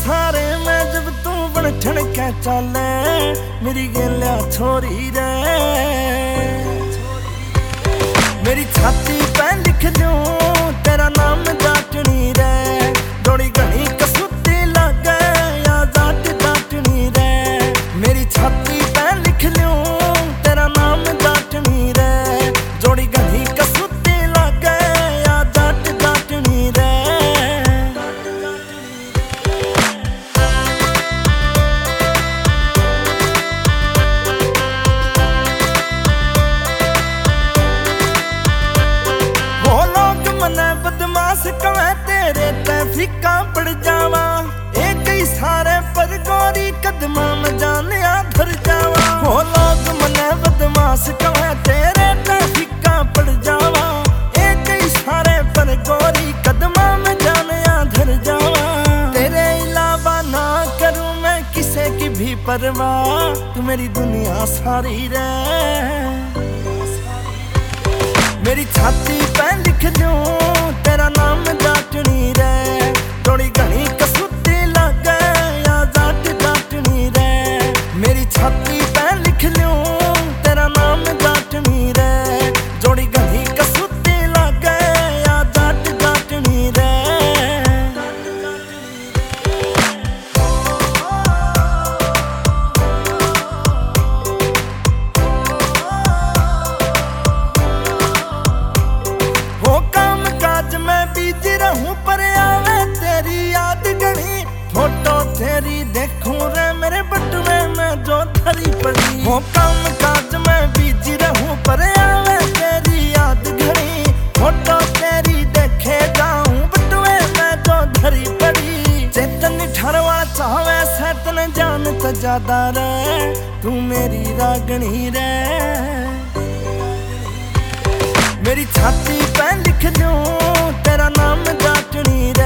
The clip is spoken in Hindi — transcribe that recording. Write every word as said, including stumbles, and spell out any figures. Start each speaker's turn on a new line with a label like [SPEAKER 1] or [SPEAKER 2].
[SPEAKER 1] सहारे मैं जब तू बन ठन के चले, मेरी गेलिया छोरी रे। मेरी छाती पे लिख दूं तेरा नाम जाटनी रे, जोड़ी घनी कसुती लागे या जाट जाटनी रे। मेरी छाती पे लिख दूं तेरा नाम जाटनी रे, जोड़ी घनी कसुती लागे या जाट जाटनी रे। बदमाश कवे तेरे ते फीका पड़ जावा, एक ही सारे पर गोरी कदमा में जाने धर जावा। हो लोग मने बदमाश कवे तेरे ते फीका पड़ जावा, एक ही सारे पर गोरी कदमा में जाने धर जावा। तेरे अलावा ना करूं मैं किसी की भी परवाह, तू मेरी दुनिया सारी रे। मेरी छाती पे लिख दूं तेरा नाम जाटनी रे, जोड़ी घनी कसुती लागे या जाट जाटनी रे। मेरी छाती पे लिख दूं तेरा नाम जाटनी रे, जोड़ी घनी कसुती लागे या जाट जाटनी रे। पर आवे तेरी याद घनी, फोटो तेरी देखूं रे मेरे बटुए में जो धरी पड़ी। वो काम काज में बिजी रहूं पर आवे तेरी याद घनी, फोटो तेरी देखे जाऊं बटुए में जो धरी पड़ी। चेतन ठरवा चाहे सैतन जान तो ज्यादा रे, तू मेरी रागनी रे। मेरी छाती पे लिख दूं तेरा नाम जाटनी रे,